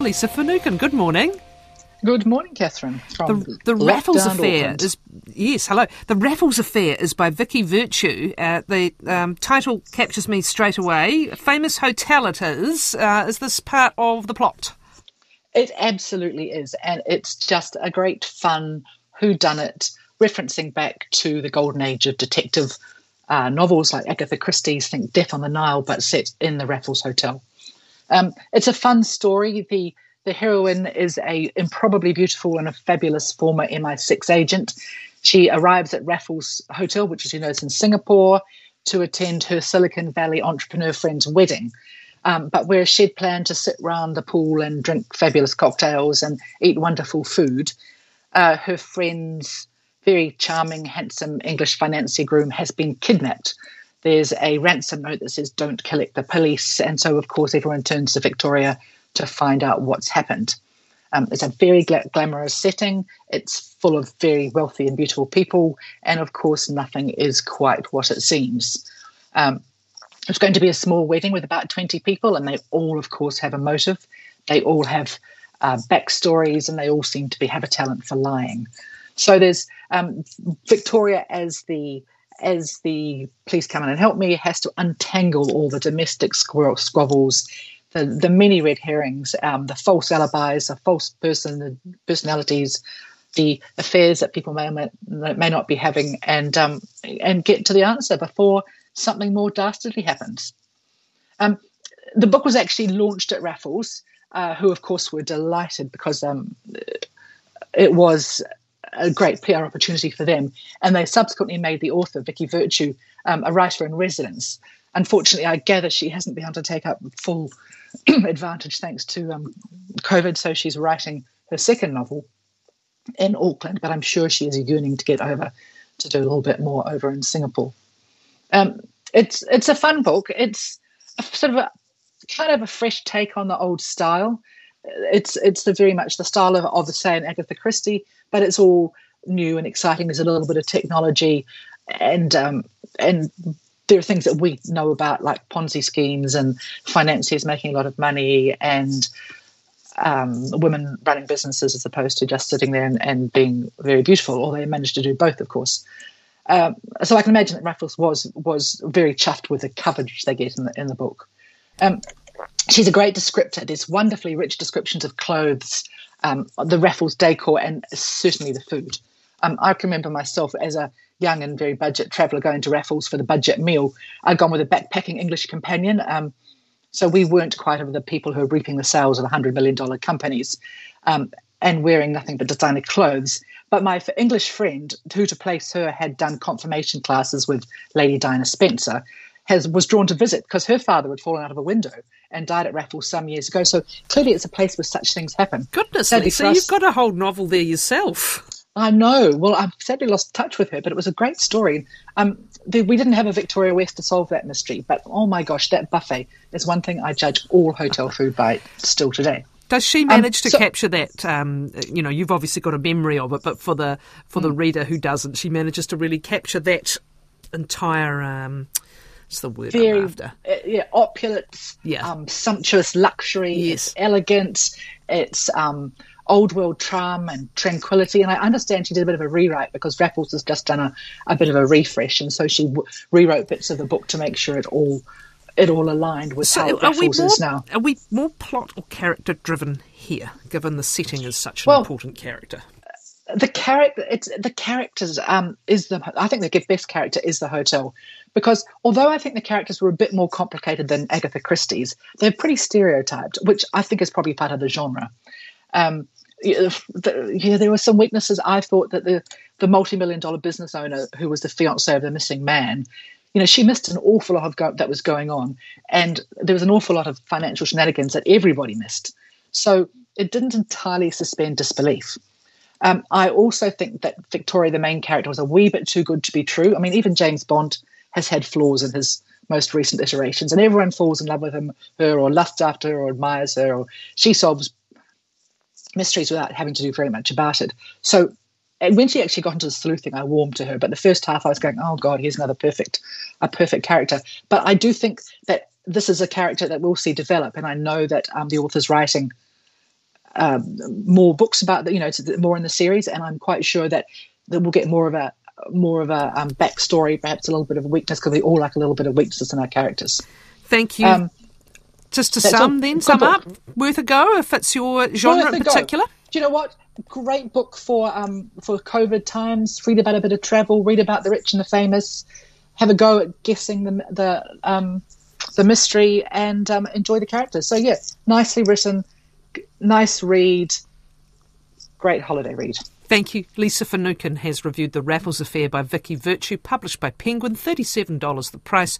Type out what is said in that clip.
Lisa Finucane, good morning. Good morning, Catherine. From the Raffles Affair Auckland. is hello. The Raffles Affair is by Vicky Virtue. The title captures me straight away. A famous hotel it is. Is this part of the plot? It absolutely is, and it's just a great fun whodunit, referencing back to the golden age of detective novels like Agatha Christie's Think Death on the Nile, but set in the Raffles Hotel. It's a fun story. The heroine is a improbably beautiful and a fabulous former MI6 agent. She arrives at Raffles Hotel, which, as you know, is in Singapore, to attend her Silicon Valley entrepreneur friend's wedding. But whereas she'd planned to sit round the pool and drink fabulous cocktails and eat wonderful food, her friend's very charming, handsome English financier groom has been kidnapped. There's a ransom note that says, "Don't collect the police." And so, of course, everyone turns to Victoria to find out what's happened. It's a very glamorous setting. It's full of very wealthy and beautiful people. And, of course, nothing is quite what it seems. It's going to be a small wedding with about 20 people, and they all, of course, have a motive. They all have backstories, and they all seem to have a talent for lying. So there's Victoria as the "please come in and help me" has to untangle all the domestic squabbles, the many red herrings, the false alibis, the false personalities, the affairs that people may not be having, and get to the answer before something more dastardly happens. The book was actually launched at Raffles, who of course were delighted because it was a great PR opportunity for them, and they subsequently made the author, Vicky Virtue, a writer in residence. Unfortunately, I gather she hasn't been able to take up full advantage thanks to COVID, so she's writing her second novel in Auckland, but I'm sure she is yearning to get over to do a little bit more over in Singapore. It's a fun book. It's sort of a fresh take on the old style. It's very much the style of say, an Agatha Christie, but it's all new and exciting. There's a little bit of technology, and there are things that we know about, like Ponzi schemes and financiers making a lot of money, and women running businesses as opposed to just sitting there and being very beautiful. Or they managed to do both, of course. So I can imagine that Raffles was very chuffed with the coverage they get in the book. She's a great descriptor. There's wonderfully rich descriptions of clothes, the Raffles decor, and certainly the food. I can remember myself as a young and very budget traveller going to Raffles for the budget meal. I'd gone with a backpacking English companion, so we weren't quite of the people who are reaping the sales of $100 million companies and wearing nothing but designer clothes. But my English friend, who to place her had done confirmation classes with Lady Diana Spencer, was drawn to visit because her father had fallen out of a window and died at Raffles some years ago. So clearly it's a place where such things happen. Goodness, Lisa, you've got a whole novel there yourself. I know. Well, I've sadly lost touch with her, but it was a great story. We didn't have a Victoria West to solve that mystery, but oh my gosh, that buffet is one thing I judge all hotel food by still today. Does she manage to capture that? You've obviously got a memory of it, but for the reader who doesn't, she manages to really capture that entire. What's the word I'm after? Opulence. Yeah. Sumptuous luxury. Yes. It's elegant. It's old world charm and tranquility. And I understand she did a bit of a rewrite because Raffles has just done a bit of a refresh, and so she rewrote bits of the book to make sure it all aligned with how Raffles is now. Are we more plot or character driven here, given the setting is such an important character? The characters I think the best character is the hotel, because although I think the characters were a bit more complicated than Agatha Christie's, they're pretty stereotyped, which I think is probably part of the genre. There were some weaknesses. I thought that the multi-million-dollar business owner who was the fiancée of the missing man, she missed an awful lot of that was going on, and there was an awful lot of financial shenanigans that everybody missed. So it didn't entirely suspend disbelief. I also think that Victoria, the main character, was a wee bit too good to be true. I mean, even James Bond has had flaws in his most recent iterations, and everyone falls in love with her, or lusts after her, or admires her, or she solves mysteries without having to do very much about it. So and when she actually got into the sleuthing, I warmed to her. But the first half I was going, oh God, here's another perfect character. But I do think that this is a character that we'll see develop. And I know that the author's writing more books about more in the series, and I'm quite sure that we'll get more of a backstory, perhaps a little bit of weakness, because we all like a little bit of weakness in our characters. Thank you. Just to sum up, worth a go if it's your genre in particular. Do you know what? Great book for COVID times. Read about a bit of travel. Read about the rich and the famous. Have a go at guessing the mystery, and enjoy the characters. So yeah, nicely written, nice read, great holiday read. Thank you. Lisa Finucane has reviewed The Raffles Affair by Vicky Virtue, published by Penguin, $37 the price.